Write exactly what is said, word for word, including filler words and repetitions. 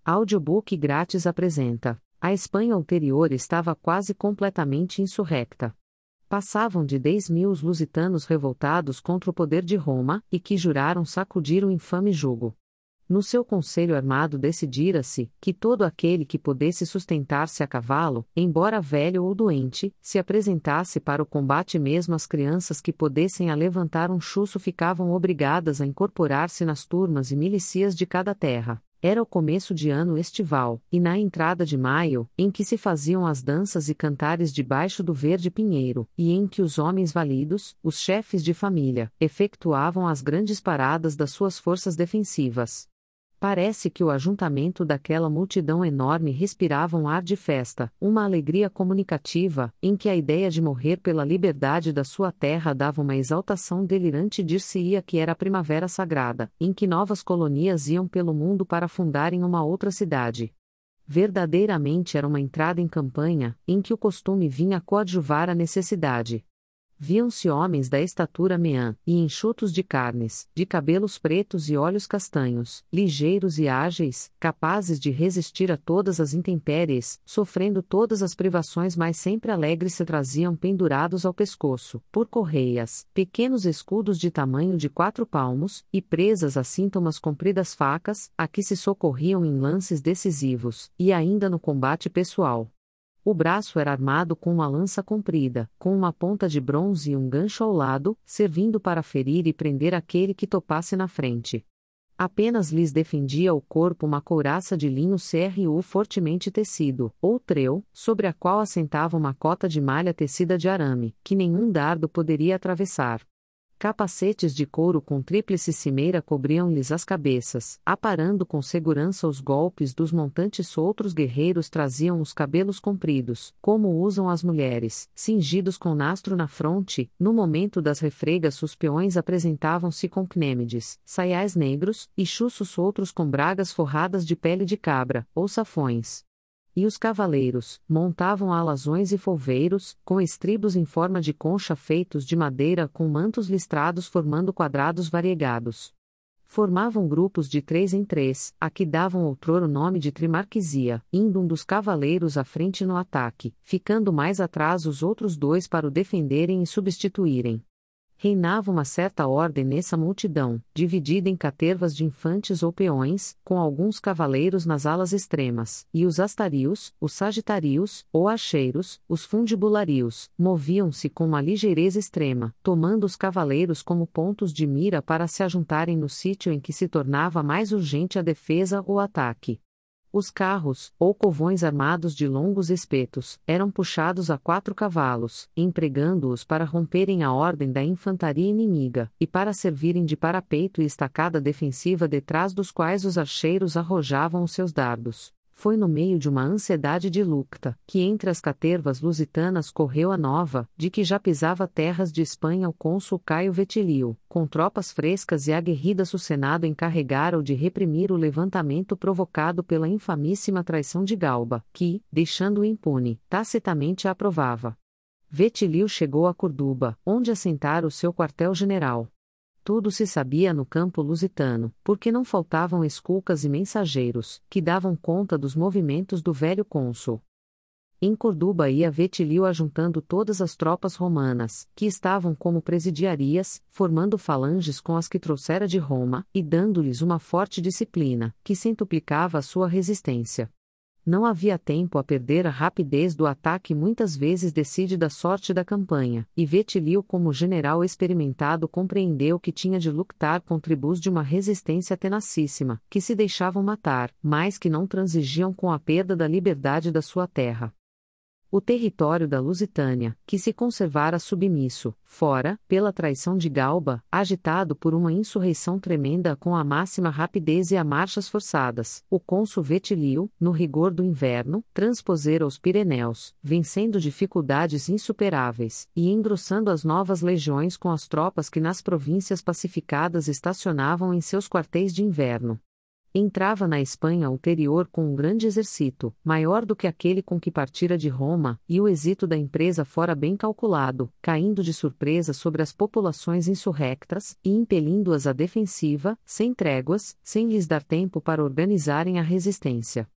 Audiobook grátis apresenta: a Espanha ulterior estava quase completamente insurrecta. Passavam de dez mil os lusitanos revoltados contra o poder de Roma, e que juraram sacudir o infame jugo. No seu conselho armado decidira-se, que todo aquele que pudesse sustentar-se a cavalo, embora velho ou doente, se apresentasse para o combate, mesmo as crianças que pudessem alevantar um chuço ficavam obrigadas a incorporar-se nas turmas e milícias de cada terra. Era o começo de ano estival, e na entrada de maio, em que se faziam as danças e cantares debaixo do verde pinheiro, e em que os homens validos, os chefes de família, efetuavam as grandes paradas das suas forças defensivas. Parece que o ajuntamento daquela multidão enorme respirava um ar de festa, uma alegria comunicativa, em que a ideia de morrer pela liberdade da sua terra dava uma exaltação delirante. Dir-se-ia que era a primavera sagrada, em que novas colonias iam pelo mundo para fundarem uma outra cidade. Verdadeiramente era uma entrada em campanha, em que o costume vinha coadjuvar a necessidade. Viam-se homens da estatura meã, e enxutos de carnes, de cabelos pretos e olhos castanhos, ligeiros e ágeis, capazes de resistir a todas as intempéries, sofrendo todas as privações, mas sempre alegres se traziam pendurados ao pescoço, por correias, pequenos escudos de tamanho de quatro palmos, e presas a cinta umas compridas facas, a que se socorriam em lances decisivos, e ainda no combate pessoal. O braço era armado com uma lança comprida, com uma ponta de bronze e um gancho ao lado, servindo para ferir e prender aquele que topasse na frente. Apenas lhes defendia o corpo uma couraça de linho cerro fortemente tecido, ou treu, sobre a qual assentava uma cota de malha tecida de arame, que nenhum dardo poderia atravessar. Capacetes de couro com tríplice cimeira cobriam-lhes as cabeças, aparando com segurança os golpes dos montantes. Outros guerreiros traziam os cabelos compridos, como usam as mulheres, cingidos com nastro na fronte. No momento das refregas os peões apresentavam-se com cnêmides, saiais negros, e chuços outros com bragas forradas de pele de cabra, ou safões. E os cavaleiros, montavam alazões e folveiros, com estribos em forma de concha feitos de madeira com mantos listrados formando quadrados variegados. Formavam grupos de três em três, a que davam outrora o nome de trimarquisia, indo um dos cavaleiros à frente no ataque, ficando mais atrás os outros dois para o defenderem e substituírem. Reinava uma certa ordem nessa multidão, dividida em catervas de infantes ou peões, com alguns cavaleiros nas alas extremas, e os astarios, os sagitários, ou archeiros, os fundibularios, moviam-se com uma ligeireza extrema, tomando os cavaleiros como pontos de mira para se ajuntarem no sítio em que se tornava mais urgente a defesa ou ataque. Os carros, ou covões armados de longos espetos, eram puxados a quatro cavalos, empregando-os para romperem a ordem da infantaria inimiga, e para servirem de parapeito e estacada defensiva detrás dos quais os archeiros arrojavam os seus dardos. Foi no meio de uma ansiedade de luta, que entre as catervas lusitanas correu a nova, de que já pisava terras de Espanha o cônsul Caio Vetilio, com tropas frescas e aguerridas. O Senado encarregara-o de reprimir o levantamento provocado pela infamíssima traição de Galba, que, deixando-o impune, tacitamente a aprovava. Vetilio chegou a Corduba, onde assentara o seu quartel-general. Tudo se sabia no campo lusitano, porque não faltavam esculcas e mensageiros, que davam conta dos movimentos do velho cônsul. Em Corduba ia Vetilio ajuntando todas as tropas romanas, que estavam como presidiarias, formando falanges com as que trouxera de Roma, e dando-lhes uma forte disciplina, que centuplicava a sua resistência. Não havia tempo a perder. A rapidez do ataque muitas vezes decide da sorte da campanha, e Vetilio, como general experimentado, compreendeu que tinha de lutar com tribos de uma resistência tenacíssima, que se deixavam matar, mas que não transigiam com a perda da liberdade da sua terra. O território da Lusitânia, que se conservara submisso, fora, pela traição de Galba, agitado por uma insurreição tremenda com a máxima rapidez e a marchas forçadas, o cônsul Vetilio, no rigor do inverno, transposera os Pirineus, vencendo dificuldades insuperáveis, e engrossando as novas legiões com as tropas que nas províncias pacificadas estacionavam em seus quartéis de inverno. Entrava na Espanha ulterior com um grande exército, maior do que aquele com que partira de Roma, e o êxito da empresa fora bem calculado, caindo de surpresa sobre as populações insurrectas, e impelindo-as à defensiva, sem tréguas, sem lhes dar tempo para organizarem a resistência.